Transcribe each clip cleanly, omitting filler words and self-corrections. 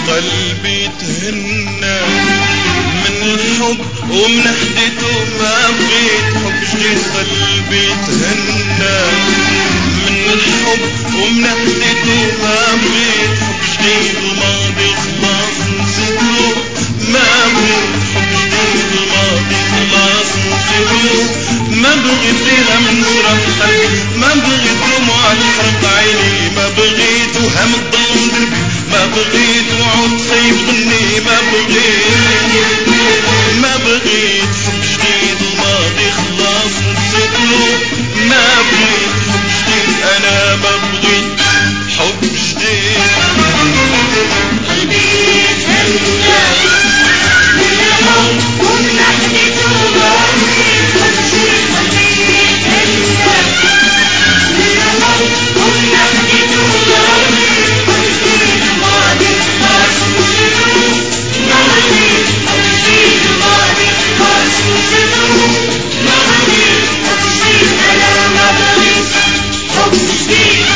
قلبي تهنى من الحب ومن حدته ما بغيت حب جديد. قلبي تهنى من الحب ومن حدته ما بغيت حب جديد. الماضي خلاص نسيته ما بغيت حب جديد. الماضي خلاص نسيته ما بغيت فيها من جرح قلبي. ما بغيت دموع تحرق عيني. ما بغيت وهم تضلم دربي. ما بغيت وعود خايف غني. ما بغيت حب جديد. الماضي خلاص نسيته ما بغيت حب جديد. انا ما بغيت حب جديد. قلبي تهنى من الحب ومن حدته ما بغيت حب جديد. قلبي تهنى من الحب ومن حدته ما بغيت حب جديد. الماضي خلاص نسيته ما بغيت حب جديد. الماضي خلاص نسيته ما بغيت حب جديد. انا ما بغيت حب جديد.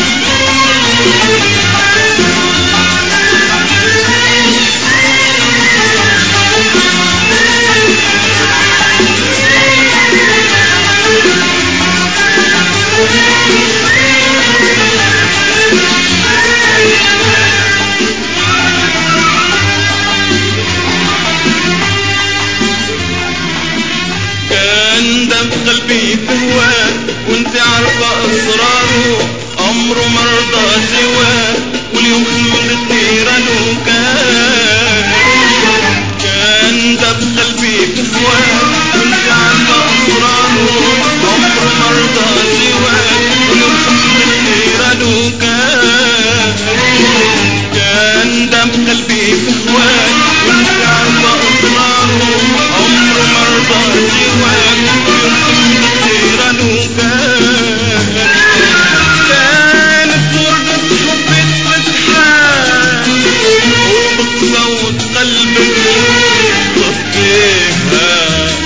كان دم قلبي بهواه وانت عارفة اسراره. عمره ما رضى سواه واليوم خلتني رانو. كان دم قلبي بهواه وانت عارفة اسراره. عمره ما رضى سواه واليوم خلتني رانو. كان دم قلبي بهواه وانت عارفة اسراره. عمره ما رضى سواك واليوم خلتني رانو. كانت وردة حبك فتحان وبصوت قلبك طفيها.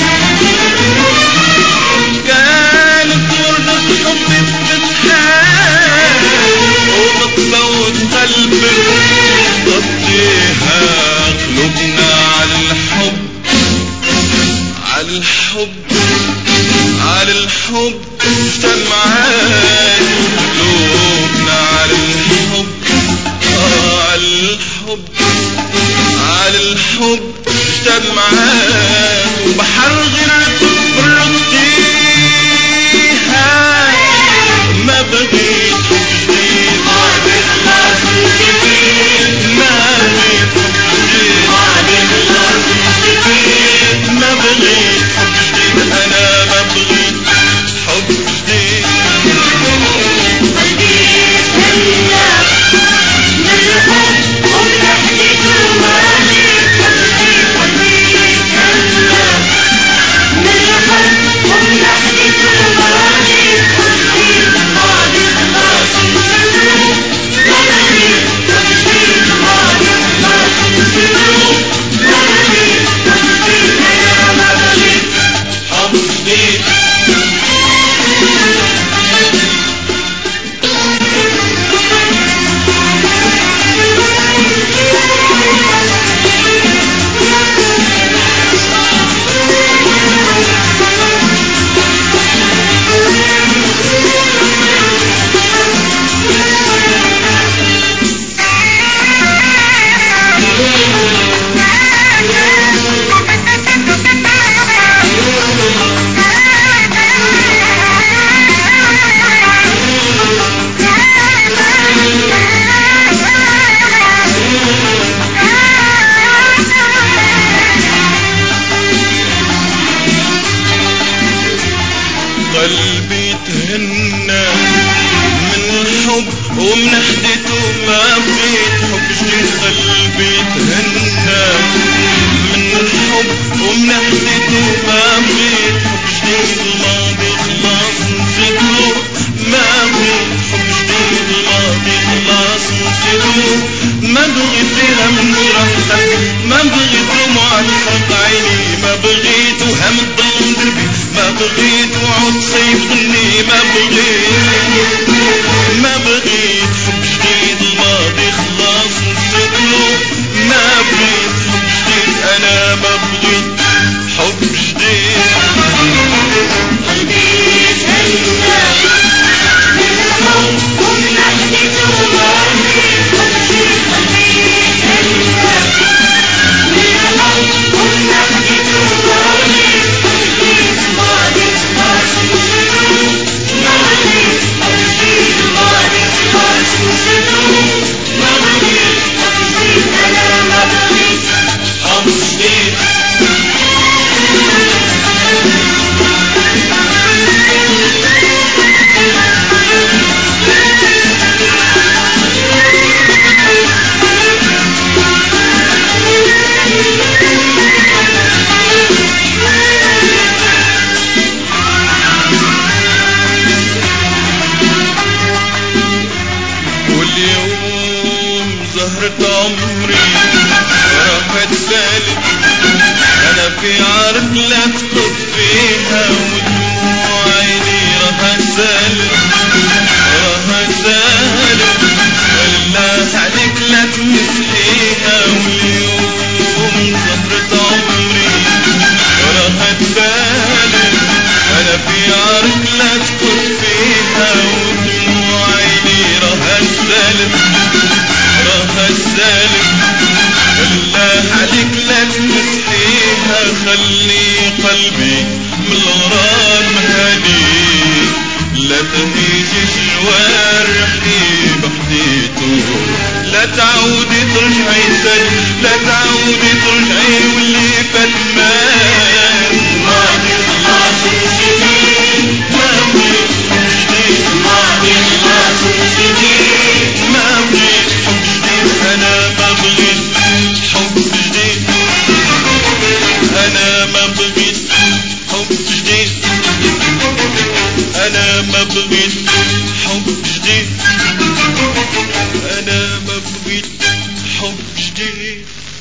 كانت وردة حبك فتحان وبصوت قلبك طفيها. قلوبنا عالحب على الحب اجتمعات. قلوبنا على الحب اجتمعات. وبحر غيرته برقتيها. ما بغيت حب جديد. الماضي خلاص نسيته ما بغيت حب جديد. الماضي خلاص نسيته ما بغيت حب جديد. انا ما بغيت حب جديد. قلبي تهنى من الحب ومن حدته ما بغيت حب جديد. قلبي تهنى من الحب ومن حدته ما بغيت حب جديد. الماضي خلاص نسيته ما بغيت حب جديد. الماضي خلاص نسيته ما بغيت حب جديد. انا ما بغيت حب جديد. قلبي تهنى من الحب ومن حدته ما بغيت حب جديد. قلبي تهنى من الحب ومن حدته ما بغيت حب جديد. الماضي خلاص نسيته ما بغيت حب جديد. الماضي خلاص نسيته ما بغيت فيها من جرح قلبي. ما بغيت دموع تحرق عيني. ما بغيت وهم تضلم دربي. ما بغيت وعود خايف غني. ما بغيت حب جديد. الماضي خلاص نسيته عمري راح اتسالب انا في عرق لا تخط فيها ودموع عيني راح اتسالب بالله عليك لا تمسحيها واليوم زهرة عمري راح اتسالب انا في عرق لا تخط فيها ودموع عيني راح اتسالب بالله عليك لا تمسحيها خلي قلبي من الغرام هدي لا تهيجي جوارحي بحديته لا تعودي ترجعي لا تعودي ترجعي واللي فات مات ماضي خلاص ونسيتيه ما بغيت حب جديد ماضي خلاص ونسيتيه ما بغيت حب جديد انا ما بغيت حب جديد انا ما بغيت حب جديد انا ما بغيت حب جديد انا ما بغيت حب جديد